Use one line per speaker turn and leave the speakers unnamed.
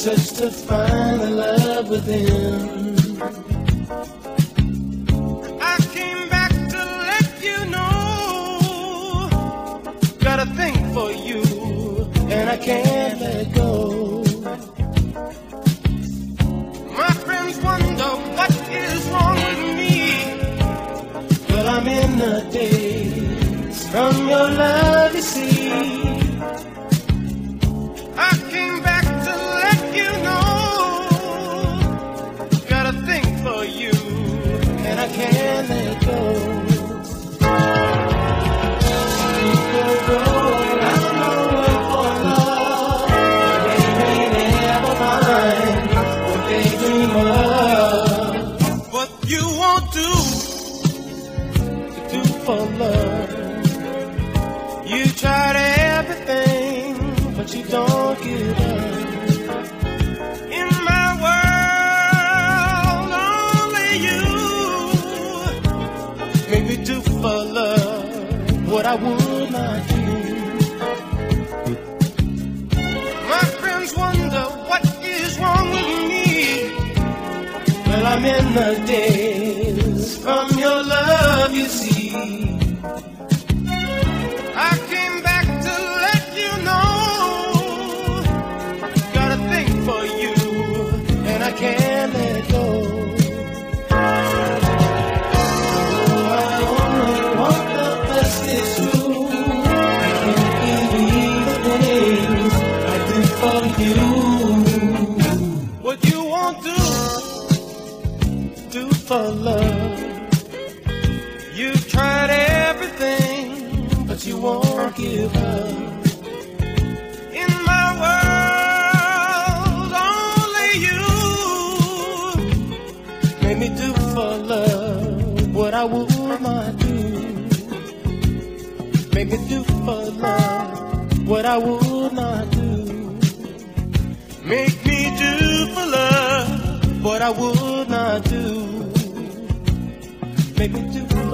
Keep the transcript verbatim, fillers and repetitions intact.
search to find the love within. I came back to let you know, got a thing for you, and I can't let go. My friends wonder what is wrong with me, but I'm in the daze from your love, you see. I came back to let you know, got a thing for you, and I can't let go. For love, you tried everything, but you don't give up. In my world, only you make me do for love what I would not do. My friends wonder what is wrong with me. Well, I'm in the daze from your love, you see. I came back to let you know, got a thing for you, and I can't let go. Oh, I only want the best, it's true. I can't believe the things I do for you. What you won't do, do for love. You've tried everything, but you won't give up. In my world, only you make me do for love what I would not do. Make me do for love what I would not do. Make me do for love what I would not do. Make me do